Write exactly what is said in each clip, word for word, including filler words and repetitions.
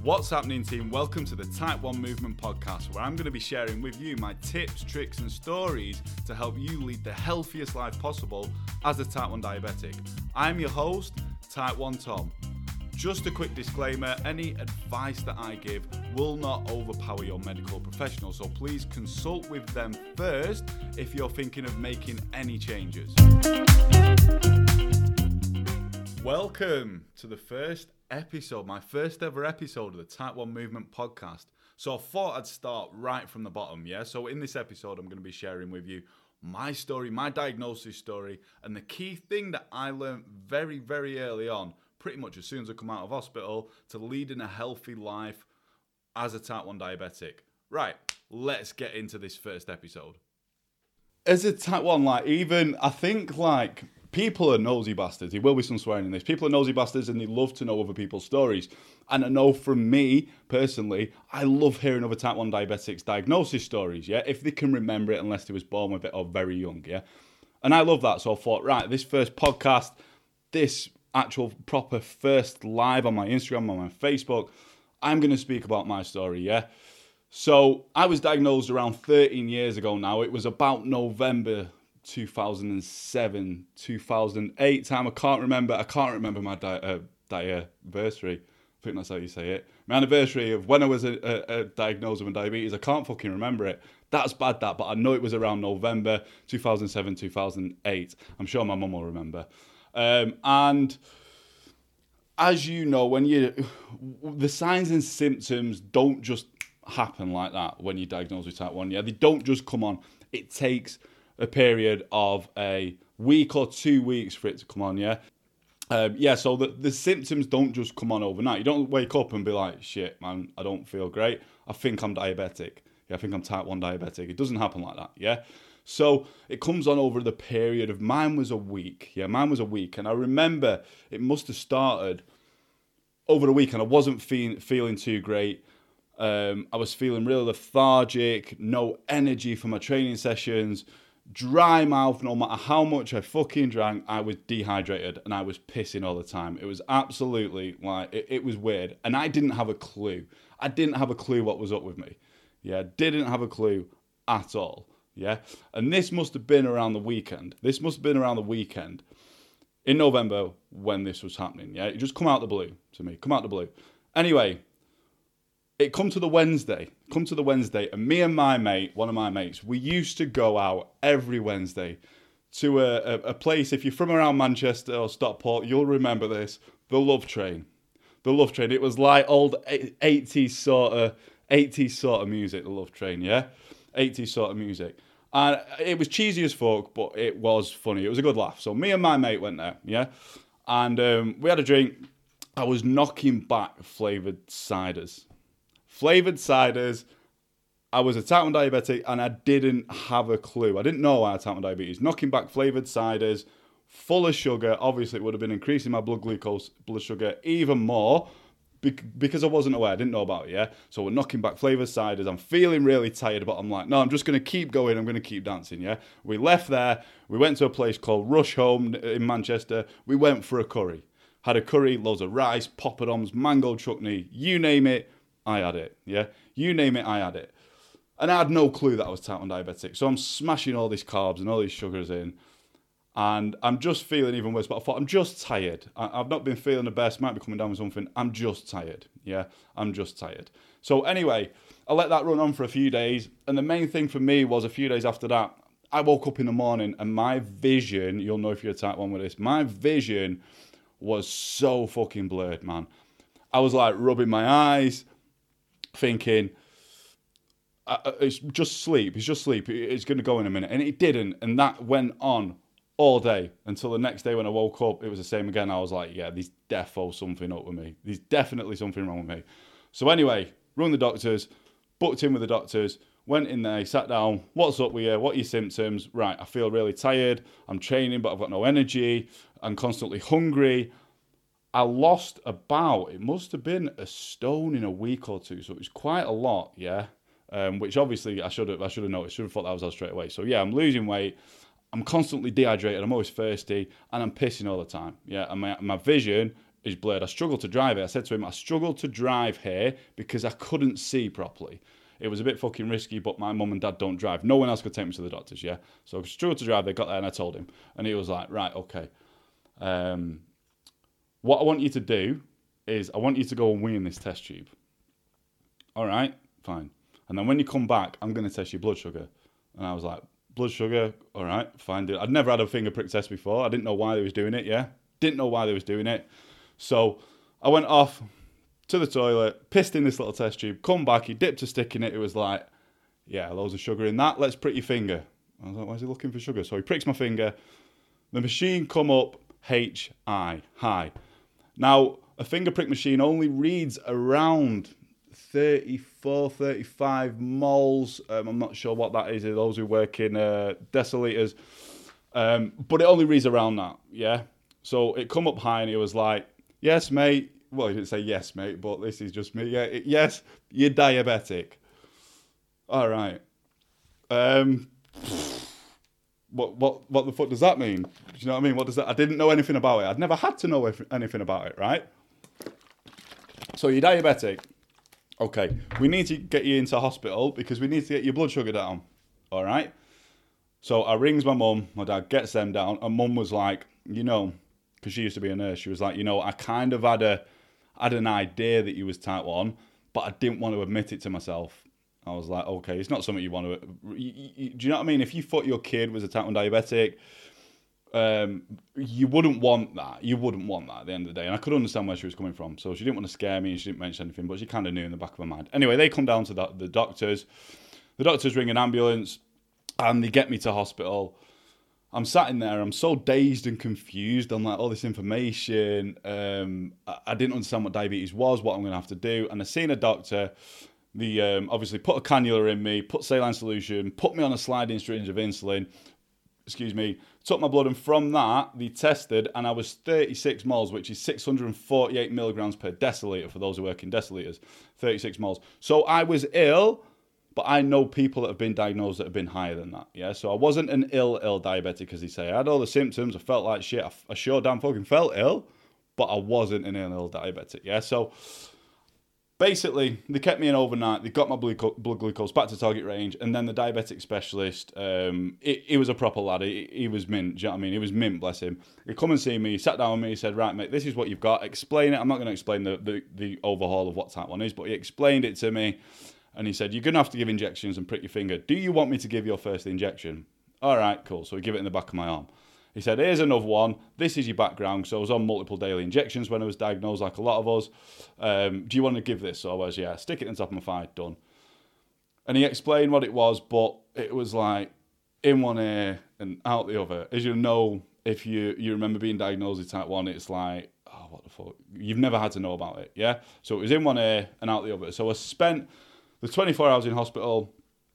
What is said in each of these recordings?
What's happening, team? Welcome to the Type one Movement Podcast, where I'm going to be sharing with you my tips, tricks and stories to help you lead the healthiest life possible as a Type one diabetic. I'm your host, Type one Tom. Just a quick disclaimer, any advice that I give will not overpower your medical professional, so please consult with them first if you're thinking of making any changes. Welcome to the first episode, my first ever episode of the Type one Movement Podcast. So I thought I'd start right from the bottom, yeah? So in this episode, I'm going to be sharing with you my story, my diagnosis story, and the key thing that I learned very, very early on, pretty much as soon as I come out of hospital, to leading a healthy life as a Type one diabetic. Right, let's get into this first episode. As a Type one, like, even, I think, like, people are nosy bastards. There will be some swearing in this. People are nosy bastards and they love to know other people's stories. And I know from me, personally, I love hearing other Type one diabetics' diagnosis stories, yeah? If they can remember it, unless they was born with it or very young, yeah? And I love that. So I thought, right, this first podcast, this actual proper first live on my Instagram, on my Facebook, I'm going to speak about my story, yeah? So I was diagnosed around thirteen years ago now. It was about November two thousand seven, two thousand eight time. I can't remember. I can't remember my di- uh, anniversary. I think that's how you say it. My anniversary of when I was a, a, a diagnosed with diabetes. I can't fucking remember it. That's bad, that. But I know it was around November two thousand seven, two thousand eight. I'm sure my mum will remember. Um, and as you know, when you, the signs and symptoms don't just happen like that when you're diagnosed with Type one. Yeah, they don't just come on. It takes a period of a week or two weeks for it to come on, yeah? Um, yeah, so the, the symptoms don't just come on overnight. You don't wake up and be like, shit, man, I don't feel great. I think I'm diabetic. Yeah, I think I'm Type one diabetic. It doesn't happen like that, yeah? So it comes on over the period of, mine was a week. Yeah, mine was a week. And I remember it must have started over the weekend. I wasn't fe- feeling too great. Um, I was feeling really lethargic, no energy for my training sessions, dry mouth. No matter how much I fucking drank, I was dehydrated and I was pissing all the time. It was absolutely like, it, it was weird. And I didn't have a clue. I didn't have a clue what was up with me. Yeah, didn't have a clue at all. Yeah, and this must have been around the weekend. This must have been around the weekend in November when this was happening. Yeah, it just come out the blue to me. Come out the blue. Anyway, it come to the Wednesday. Come to the Wednesday, and me and my mate, one of my mates, we used to go out every Wednesday to a, a, a place. If you're from around Manchester or Stockport, you'll remember this. The Love Train. The Love Train. It was like old eighties sort of eighties sort of music. The Love Train, yeah, eighties sort of music. And it was cheesy as fuck, but it was funny. It was a good laugh. So me and my mate went there, yeah? And um, we had a drink. I was knocking back flavoured ciders. Flavoured ciders. I was a Type one diabetic and I didn't have a clue. I didn't know I had Type one diabetes. Knocking back flavoured ciders, full of sugar. Obviously, it would have been increasing my blood glucose, blood sugar even more. Because I wasn't aware, I didn't know about it, yeah? So we're knocking back flavoured ciders. I'm feeling really tired, but I'm like, no, I'm just going to keep going. I'm going to keep dancing, yeah? We left there. We went to a place called Rush Home in Manchester. We went for a curry. Had a curry, loads of rice, poppadoms, mango chutney, you name it, I had it, yeah? You name it, I had it. And I had no clue that I was Type one diabetic. So I'm smashing all these carbs and all these sugars in. And I'm just feeling even worse, but I thought, I'm just tired. I, I've not been feeling the best, might be coming down with something. I'm just tired. Yeah, I'm just tired. So anyway, I let that run on for a few days. And the main thing for me was a few days after that, I woke up in the morning and my vision, you'll know if you're a Type one with this, my vision was so fucking blurred, man. I was like rubbing my eyes, thinking, uh, it's just sleep. It's just sleep. It's going to go in a minute. And it didn't. And that went on all day until the next day when I woke up, it was the same again. I was like, yeah, there's defo something up with me. There's definitely something wrong with me. So anyway, rung the doctors, booked in with the doctors, went in there, sat down. What's up with you? What are your symptoms? Right, I feel really tired. I'm training, but I've got no energy. I'm constantly hungry. I lost about, it must have been a stone in a week or two. So it was quite a lot, yeah. Um, which obviously I should have I should have noticed. Should have thought that was out straight away. So yeah, I'm losing weight. I'm constantly dehydrated. I'm always thirsty, and I'm pissing all the time. Yeah, and my my vision is blurred. I struggled to drive it. I said to him, I struggled to drive here because I couldn't see properly. It was a bit fucking risky, but my mum and dad don't drive. No one else could take me to the doctors, yeah? So I struggled to drive. They got there and I told him. And he was like, right, okay. Um, what I want you to do is I want you to go and wee in this test tube. All right, fine. And then when you come back, I'm going to test your blood sugar. And I was like, blood sugar, all right, fine. I'd never had a finger prick test before. I didn't know why they was doing it, yeah? Didn't know why they was doing it. So I went off to the toilet, pissed in this little test tube, come back, he dipped a stick in it. It was like, yeah, loads of sugar in that. Let's prick your finger. I was like, why is he looking for sugar? So he pricks my finger. The machine come up, H I, high. Now, a finger prick machine only reads around thirty-four, thirty-five moles. Um, I'm not sure what that is. Those who work in uh, deciliters. Um, but it only reads around that, yeah? So it come up high and he was like, yes, mate. Well, he didn't say yes, mate, but this is just me. Yeah, it, yes, you're diabetic. All right. Um, what what what the fuck does that mean? Do you know what I mean? What does that? I didn't know anything about it. I'd never had to know anything about it, right? So you're diabetic. Okay, we need to get you into hospital because we need to get your blood sugar down. All right. So I rings my mum. My dad gets them down, and mum was like, you know, because she used to be a nurse. She was like, you know, I kind of had a had an idea that you was type one, but I didn't want to admit it to myself. I was like, okay, it's not something you want to... You, you, do you know what I mean? If you thought your kid was a type one diabetic, um, you wouldn't want that. You wouldn't want that at the end of the day. And I could understand where she was coming from. So she didn't want to scare me and she didn't mention anything, but she kind of knew in the back of her mind. Anyway, they come down to the, the doctors. The doctors ring an ambulance and they get me to hospital. I'm sat in there, I'm so dazed and confused on like all this information. Um, I, I didn't understand what diabetes was, what I'm going to have to do. And I seen a doctor, the um, obviously put a cannula in me, put saline solution, put me on a sliding syringe of insulin, excuse me, took my blood. And from that, they tested and I was thirty-six moles, which is six hundred forty-eight milligrams per deciliter for those who work in deciliters, thirty-six moles. So I was ill. But I know people that have been diagnosed that have been higher than that, yeah? So I wasn't an ill, ill diabetic, as they say. I had all the symptoms. I felt like shit. I, I sure damn fucking felt ill, but I wasn't an ill, ill diabetic, yeah? So basically, they kept me in overnight. They got my blood glucose back to target range. And then the diabetic specialist, um, he, he was a proper lad. He, he was mint, do you know what I mean? He was mint, bless him. He come and see me. He sat down with me. He said, right, mate, this is what you've got. Explain it. I'm not going to explain the, the, the overhaul of what type one is, but he explained it to me. And he said, you're going to have to give injections and prick your finger. Do you want me to give your first injection? All right, cool. So he gave it in the back of my arm. He said, here's another one. This is your background. So I was on multiple daily injections when I was diagnosed, like a lot of us. Um, do you want to give this? So I was, yeah, stick it in the top of my thigh, done. And he explained what it was, but it was like in one ear and out the other. As you know, if you, you remember being diagnosed with type one, it's like, oh, what the fuck? You've never had to know about it, yeah? So it was in one ear and out the other. So I spent the twenty-four hours in hospital,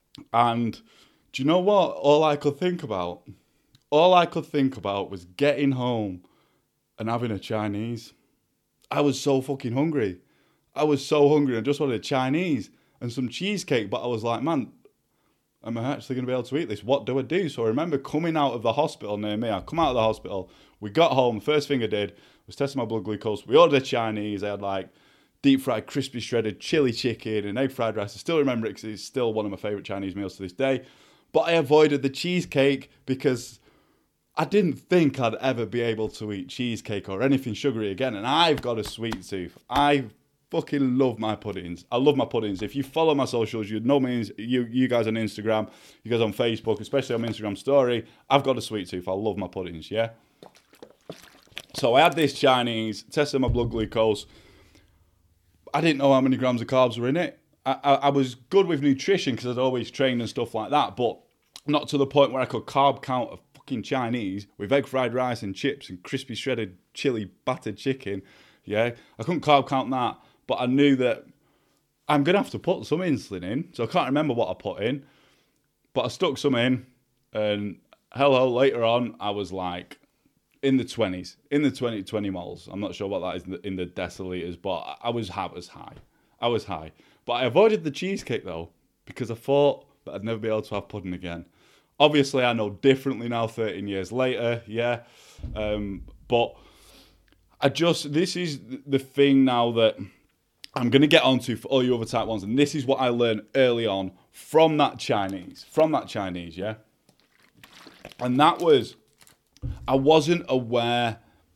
and do you know what? All I could think about, all I could think about was getting home and having a Chinese. I was so fucking hungry. I was so hungry. I just wanted a Chinese and some cheesecake, but I was like, man, am I actually going to be able to eat this? What do I do? So I remember coming out of the hospital near me. I come out of the hospital. We got home. First thing I did was testing my blood glucose. We ordered a Chinese. I had like deep fried, crispy shredded chili chicken and egg fried rice. I still remember it because it's still one of my favourite Chinese meals to this day. But I avoided the cheesecake because I didn't think I'd ever be able to eat cheesecake or anything sugary again. And I've got a sweet tooth. I fucking love my puddings. I love my puddings. If you follow my socials, you'd know me, you, you guys on Instagram, you guys on Facebook, especially on my Instagram story. I've got a sweet tooth. I love my puddings, yeah? So I had this Chinese, tested my blood glucose. I didn't know how many grams of carbs were in it. I, I, I was good with nutrition because I'd always trained and stuff like that, but not to the point where I could carb count a fucking Chinese with egg fried rice and chips and crispy shredded chili battered chicken. Yeah, I couldn't carb count that, but I knew that I'm going to have to put some insulin in. So I can't remember what I put in, but I stuck some in, and hello, later on, I was like, in the twenties, in the twenty, twenty moles. I'm not sure what that is in the, in the deciliters, but I was, I was high. I was high. But I avoided the cheesecake, though, because I thought that I'd never be able to have pudding again. Obviously, I know differently now, thirteen years later, yeah. Um, but I just, this is the thing now that I'm going to get onto for all you other type ones. And this is what I learned early on from that Chinese, from that Chinese, yeah? And that was, I wasn't aware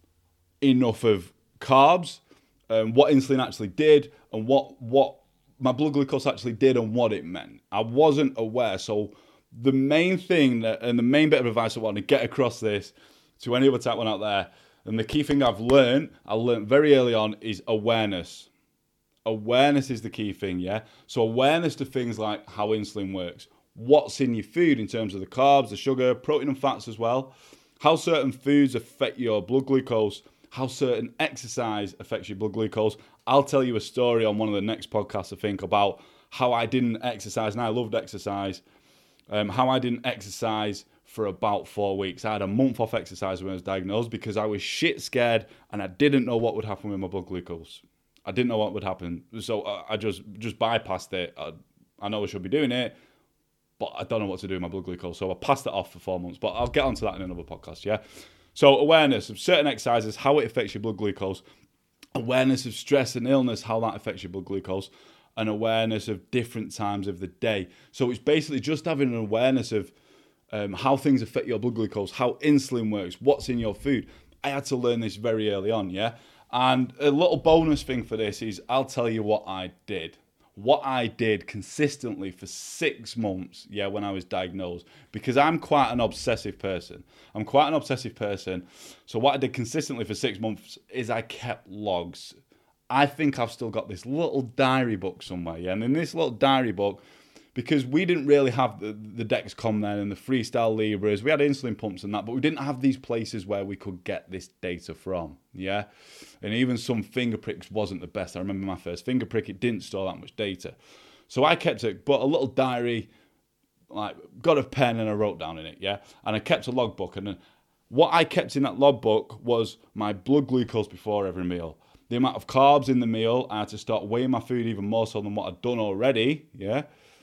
enough of carbs, and what insulin actually did, and what, what my blood glucose actually did and what it meant. I wasn't aware. So the main thing that, and the main bit of advice I want to get across this to any other type one out there, and the key thing I've learned, I learned very early on, is awareness. Awareness is the key thing, yeah? So awareness to things like how insulin works, what's in your food in terms of the carbs, the sugar, protein and fats as well, how certain foods affect your blood glucose, how certain exercise affects your blood glucose. I'll tell you a story on one of the next podcasts, I think, about how I didn't exercise, and I loved exercise, um, how I didn't exercise for about four weeks. I had a month off exercise when I was diagnosed because I was shit scared and I didn't know what would happen with my blood glucose. I didn't know what would happen. So I just just bypassed it. I, I know I should be doing it, but I don't know what to do with my blood glucose. So I passed it off for four months. But I'll get onto that in another podcast, yeah? So awareness of certain exercises, how it affects your blood glucose. Awareness of stress and illness, how that affects your blood glucose. And awareness of different times of the day. So it's basically just having an awareness of um, how things affect your blood glucose, how insulin works, what's in your food. I had to learn this very early on, yeah? And a little bonus thing for this is I'll tell you what I did. What I did consistently for six months, yeah, when I was diagnosed, because I'm quite an obsessive person. I'm quite an obsessive person. So what I did consistently for six months is I kept logs. I think I've still got this little diary book somewhere, yeah. And in this little diary book, because we didn't really have the, the Dexcom then and the Freestyle Libras, we had insulin pumps and that, but we didn't have these places where we could get this data from, yeah? And even some finger pricks wasn't the best. I remember my first finger prick, it didn't store that much data. So I kept it, but a little diary, like, got a pen and I wrote down in it, yeah? And I kept a logbook, and then what I kept in that logbook was my blood glucose before every meal. The amount of carbs in the meal, I had to start weighing my food even more so than what I'd done already, yeah?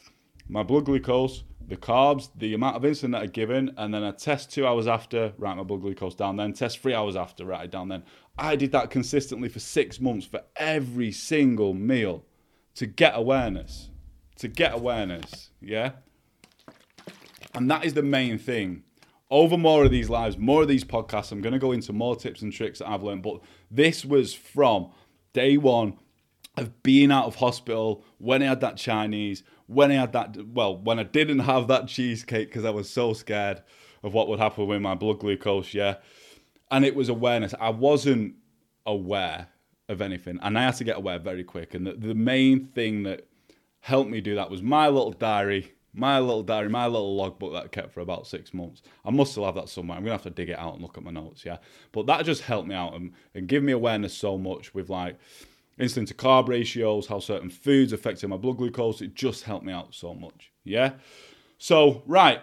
My blood glucose, the carbs, the amount of insulin that I'd given, and then I test two hours after, write my blood glucose down then, test three hours after, write it down then. I did that consistently for six months for every single meal to get awareness, to get awareness, yeah? And that is the main thing. Over more of these lives, more of these podcasts, I'm going to go into more tips and tricks that I've learned, but this was from day one of being out of hospital, when I had that Chinese, when I had that, well, when I didn't have that cheesecake because I was so scared of what would happen with my blood glucose, yeah. And it was awareness. I wasn't aware of anything, and I had to get aware very quick. And the, the main thing that helped me do that was my little diary, my little diary, my little logbook that I kept for about six months. I must still have that somewhere. I'm going to have to dig it out and look at my notes, yeah. But that just helped me out and, and give me awareness so much with, like, insulin to carb ratios, how certain foods affected my blood glucose. It just helped me out so much, yeah? So, right,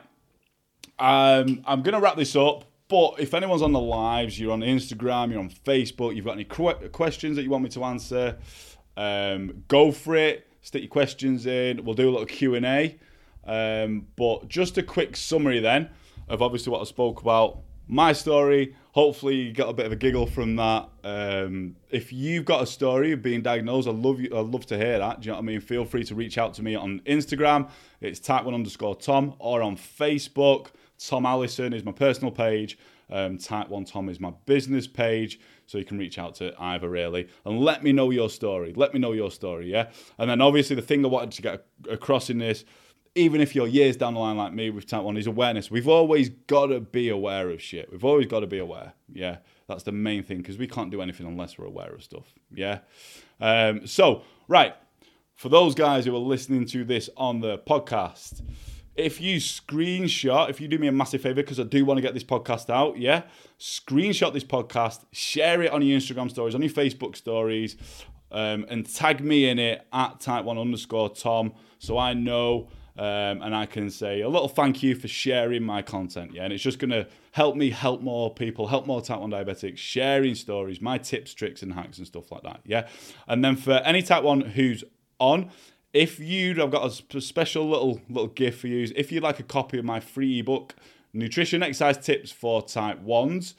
um, I'm going to wrap this up, but if anyone's on the lives, you're on Instagram, you're on Facebook, you've got any qu- questions that you want me to answer, um, go for it, stick your questions in, we'll do a little Q and A, um, but just a quick summary then of obviously what I spoke about, my story. Hopefully you got a bit of a giggle from that. Um, if you've got a story of being diagnosed, I'd love you, I'd love to hear that. Do you know what I mean? Feel free to reach out to me on Instagram. It's type one underscore Tom, or on Facebook. Tom Allison is my personal page. Um, type one Tom is my business page. So you can reach out to either, really. And let me know your story. Let me know your story, yeah? And then obviously the thing I wanted to get across in this, even if you're years down the line like me with type one, is awareness. We've always got to be aware of shit. We've always got to be aware. Yeah, that's the main thing, because we can't do anything unless we're aware of stuff. Yeah. Um, so, right, for those guys who are listening to this on the podcast, if you screenshot, if you do me a massive favor, because I do want to get this podcast out, yeah, screenshot this podcast, share it on your Instagram stories, on your Facebook stories, um, and tag me in it at type one underscore Tom, so I know. Um, and I can say a little thank you for sharing my content, yeah, and it's just going to help me help more people, help more type one diabetics, sharing stories, my tips, tricks, and hacks and stuff like that, yeah. And then for any type one who's on, if you'd, I've got a special little little gift for you. If you'd like a copy of my free ebook, Nutrition Exercise Tips for Type ones,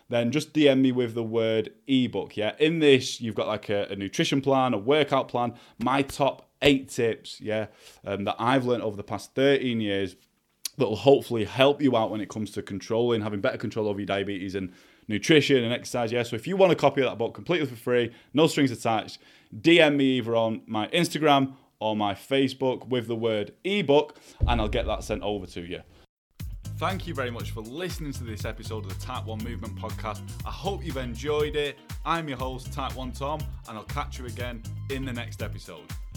then just D M me with the word ebook. Yeah, in this you've got like a, a nutrition plan, a workout plan, my top eight tips, yeah, um, that I've learned over the past thirteen years that will hopefully help you out when it comes to controlling, having better control over your diabetes and nutrition and exercise. Yeah, so if you want a copy of that book completely for free, no strings attached, D M me either on my Instagram or my Facebook with the word ebook, and I'll get that sent over to you. Thank you very much for listening to this episode of the Type one Movement Podcast. I hope you've enjoyed it. I'm your host, Type one Tom, and I'll catch you again in the next episode.